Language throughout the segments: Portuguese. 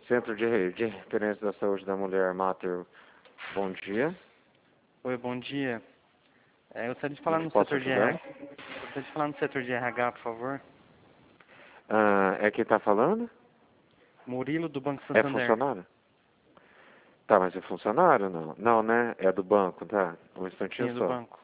Centro de Referência da Saúde da Mulher, Mater, bom dia. Oi, bom dia. Eu gostaria de falar Como no posso setor de ajudar? RH. Gostaria de falar no setor de RH, por favor. É quem está falando? Murilo, do Banco É Santander. funcionário? Tá, mas é funcionário não? Não, né? É do banco, tá? Um Sim, instantinho é do só. banco.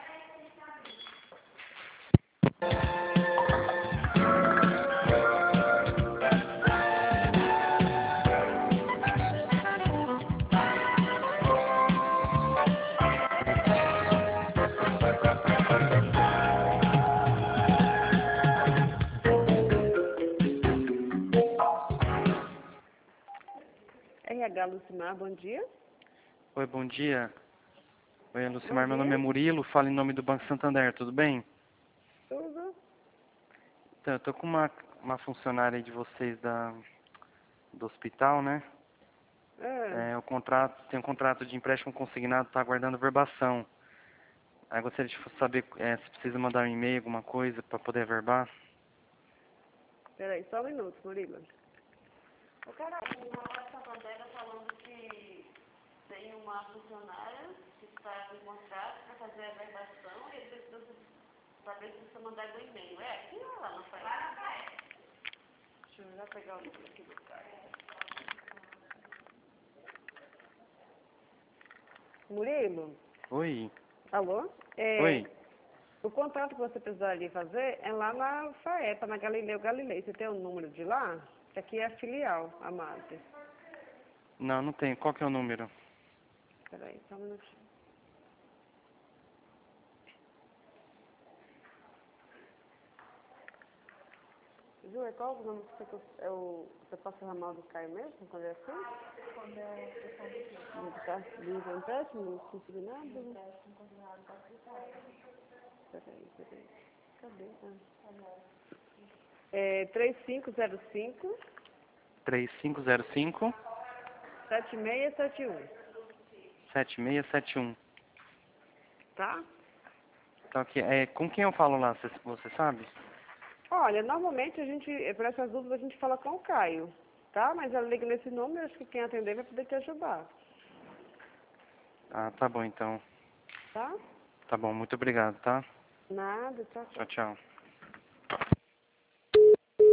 RH Lucimar, bom dia. Oi, bom dia. Oi, Bom Lucimar, meu nome é dia. Murilo, falo em nome do Banco Santander, tudo bem? Tudo? Então, eu tô com uma funcionária aí de vocês do hospital, né? O contrato, tem um contrato de empréstimo consignado, tá aguardando verbação. Aí eu gostaria de saber se precisa mandar um e-mail, alguma coisa, para poder verbar. Peraí, só um minuto, Murilo. O cara, o rapaz Santander está falando que tem uma funcionária que está com contrato para fazer a verbação e ele precisa saber se precisa mandar do e-mail. É aqui ou lá na frente? Lá na frente. Deixa eu já pegar o número aqui do cara. Murilo? Oi. Alô? Oi. O contrato que você precisaria fazer é lá na FAEPA, na Galileu Galilei. Você tem o número de lá? Isso aqui é a filial, a Mater. Não, não tem. Qual que é o número? Peraí, só um minutinho. Ju, qual o nome que você... você passa ramal do Caio mesmo, quando é assim? Quando é questão de quê? De empréstimo, consignado? Empréstimo consignado para hospital. Peraí. Cadê? É 3505 3505 7671, 7671. tá? Tá, ok. Com quem eu falo lá, você sabe? Olha, normalmente a gente, para essas dúvidas, a gente fala com o Caio, tá? Mas ela liga nesse número, acho que quem atender vai poder te ajudar, Ah, tá bom então. tá? Tá bom, muito obrigado, tá? Nada, tchau, tchau. Tchau, tchau.